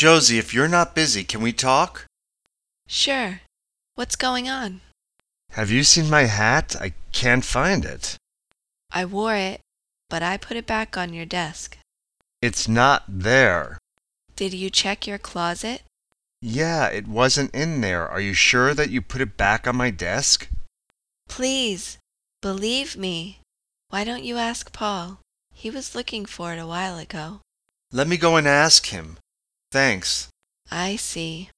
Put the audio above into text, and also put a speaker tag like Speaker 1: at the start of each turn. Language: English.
Speaker 1: Josie, if you're not busy, can we talk?
Speaker 2: Sure. What's going on?
Speaker 1: Have you seen my hat? I can't find it.
Speaker 2: I wore it, but I put it back on your desk.
Speaker 1: It's not there.
Speaker 2: Did you check your closet?
Speaker 1: Yeah, it wasn't in there. Are you sure that you put it back on my desk?
Speaker 2: Please, believe me. Why don't you ask Paul? He was looking for it a while ago.
Speaker 1: Let me go and ask him. Thanks.
Speaker 2: I see.